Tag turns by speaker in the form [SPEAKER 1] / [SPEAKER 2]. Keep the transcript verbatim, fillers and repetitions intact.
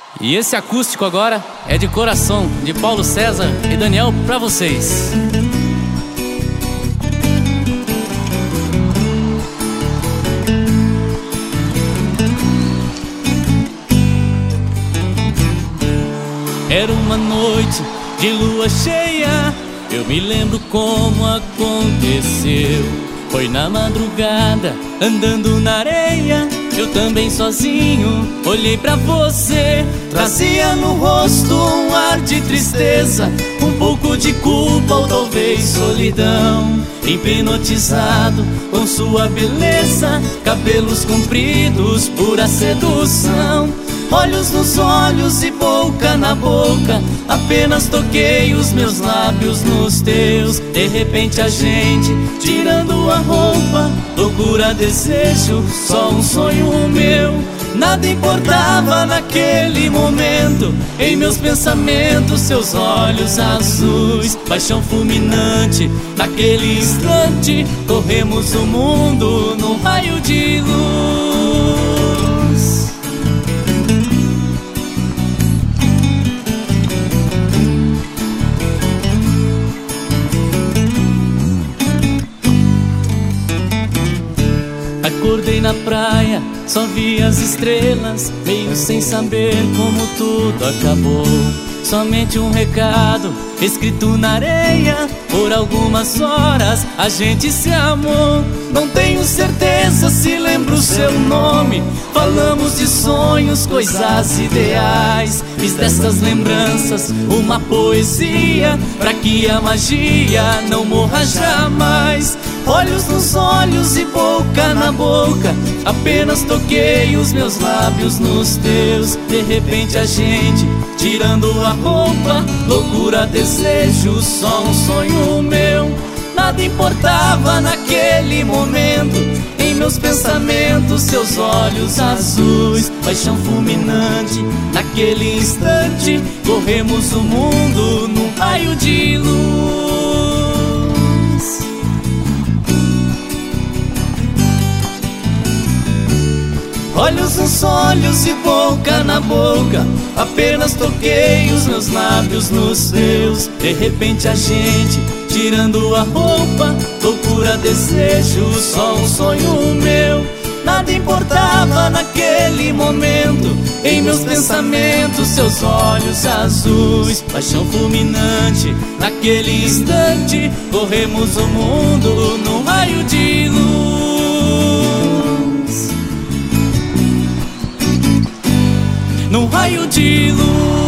[SPEAKER 1] E esse acústico agora é de coração, de Paulo César e Daniel, pra vocês. Era uma noite de lua cheia, eu me lembro como aconteceu. Foi na madrugada, andando na areia, eu também sozinho olhei pra você. Trazia no rosto um ar de tristeza, um pouco de culpa ou talvez solidão. Hipnotizado com sua beleza, cabelos compridos, pura sedução. Olhos nos olhos e boca na boca, apenas toquei os meus lábios nos teus. De repente a gente tirando a roupa, loucura, desejo, só um sonho meu. Nada importava naquele momento, em meus pensamentos seus olhos azuis. Paixão fulminante, naquele instante corremos o mundo num raio de luz. Acordei na praia, só vi as estrelas, meio sem saber como tudo acabou. Somente um recado escrito na areia, por algumas horas a gente se amou. Não tenho certeza se lembro o seu nome, falamos de sonhos, coisas ideais. Fiz dessas lembranças uma poesia, pra que a magia não morra jamais. Olhos nos olhos e boca na boca, apenas toquei os meus lábios nos teus. De repente a gente tirando a roupa, loucura, desejo, só um sonho meu. Nada importava naquele momento, em meus pensamentos seus olhos azuis. Paixão fulminante, naquele instante corremos o mundo num raio de luz. Olhos nos olhos e boca na boca, apenas toquei os meus lábios nos teus. De repente a gente tirando a roupa, loucura, desejo, só um sonho meu. Nada importava naquele momento, em meus pensamentos seus olhos azuis. Paixão fulminante, naquele instante corremos o mundo num raio de luz. Num raio de luz.